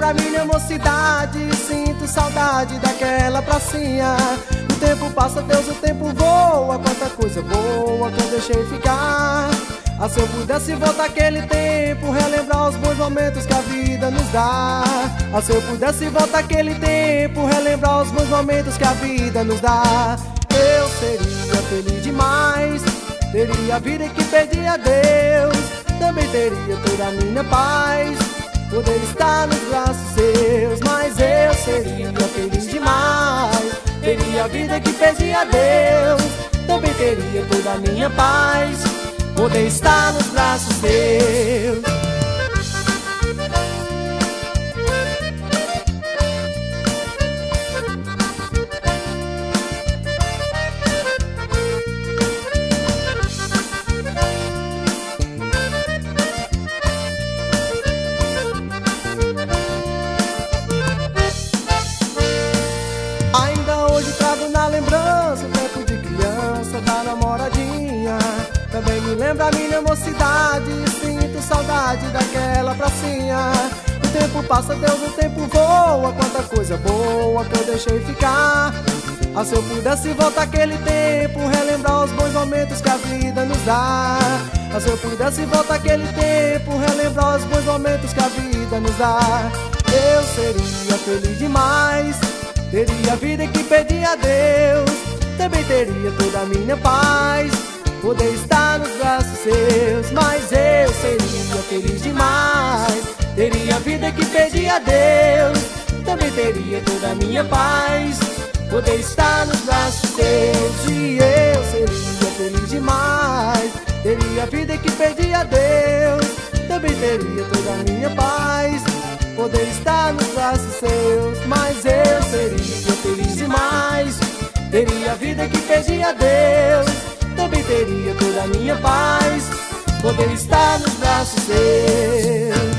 lembra minha mocidade, sinto saudade daquela pracinha. O tempo passa, Deus, o tempo voa, quanta coisa boa que eu deixei ficar. Ah, se eu pudesse voltar aquele tempo, relembrar os bons momentos que a vida nos dá. Ah, se eu pudesse voltar aquele tempo, relembrar os bons momentos que a vida nos dá. Eu seria feliz demais, teria a vida que perdi a Deus. Também teria toda a minha paz, poder estar nos braços seus. Mas eu seria feliz demais, teria a vida que perdi a Deus. Também teria toda a minha paz, poder estar nos braços seus. Ainda hoje trago na lembrança o tempo de criança da namoradinha. Também me lembra a minha mocidade, sinto saudade daquela pracinha. O tempo passa, Deus, o tempo voa, quanta coisa boa que eu deixei ficar. Ah, se eu pudesse voltar aquele tempo, relembrar os bons momentos que a vida nos dá. Ah, se eu pudesse voltar aquele tempo, relembrar os bons momentos que a vida nos dá. Eu seria feliz demais, teria a vida que perdi a Deus. Também teria toda a minha paz, poder estar nos braços seus. Mas eu seria feliz demais, teria a vida que perdi a Deus. Também teria toda a minha paz, poder estar nos braços seus. E eu seria feliz demais, teria a vida que perdi a Deus. Também teria toda a minha paz, poder estar nos braços seus. Mas eu seria feliz demais, teria a vida que perdi a Deus. Também teria toda a minha paz, poder estar nos braços seus.